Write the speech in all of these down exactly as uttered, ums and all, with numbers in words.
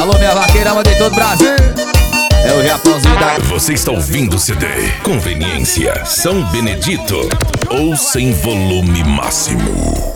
Alô, minha vaqueira, manda em todo o Brasil. É o Japãozinho da... Você está ouvindo o C D Conveniência São Benedito ou sem volume máximo.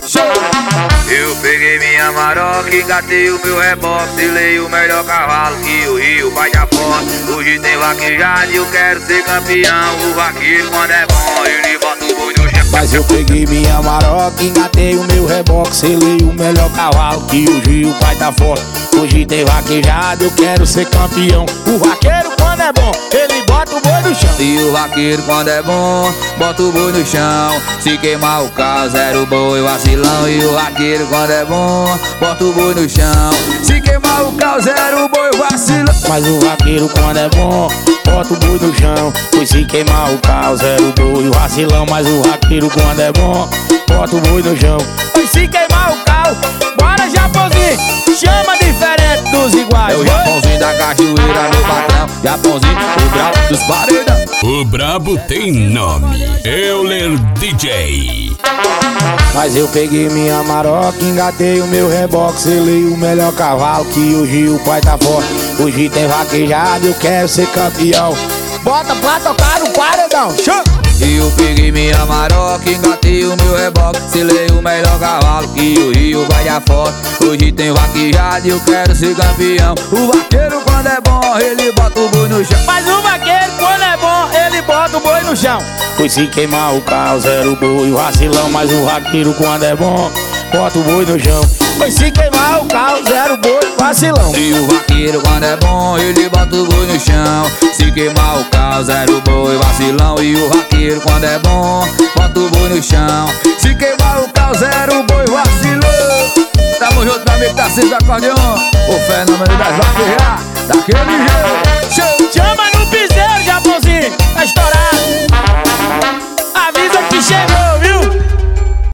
Eu peguei minha maroca, engatei o meu reboque, selei o melhor cavalo que o Rio vai dar foto. Hoje tem vaquejada e eu quero ser campeão. O vaqueiro quando é bom, ele bota o boi no chão. Mas eu peguei minha maroca, engatei o meu reboque, selei o melhor cavalo que o Rio vai dar foto. Hoje tem vaquejada, eu quero ser campeão. O vaqueiro quando é bom, ele bota o boi no chão. E o vaqueiro quando é bom, bota o boi no chão. Se queimar o carro, zero boi, vacilão. E o vaqueiro quando é bom, bota o boi no chão. Se queimar o carro, zero boi, vacilão. Mas o vaqueiro quando é bom, bota o boi no chão. Pois se queimar o carro, zero boi, vacilão. Mas o vaqueiro quando é bom, bota o boi no chão. Pois se queimar o carro, bora Japãozinho, chama diferente dos iguais. É o Japãozinho da cachoeira, meu patrão. Japãozinho, o brabo dos paredão. O brabo tem nome, Euler D J. Mas eu peguei minha maroca, engatei o meu reboque, selei o melhor cavalo que hoje o pai tá forte. Hoje tem vaquejada, eu quero ser campeão. Bota pra tocar no paredão, show! E eu peguei minha maroca, engatei o meu reboque, selei o melhor cavalo que o Rio vai dar forte. Hoje tem vaquejada e eu quero ser campeão. O vaqueiro quando é bom, ele bota o boi no chão. Mas o vaqueiro quando é bom, ele bota o boi no chão. Pois se queimar o carro, zero boi, vacilão. Mas o vaqueiro quando é bom, bota o boi no chão. Pois se queimar o carro, zero boi, vacilão. E o vaqueiro quando é bom, ele bota o boi no chão. Se queimar o carro, zero boi, vacilão. E o vaqueiro quando é bom, bota o boi no chão. Se queimar o carro, zero boi, vacilão. Tamo junto, meu amigo, tá sempre acordeon. O fenômeno das vaquejas, daquele jeito. Show. Chama no piseiro, Japãozinho, tá estourado. Avisa que chegou.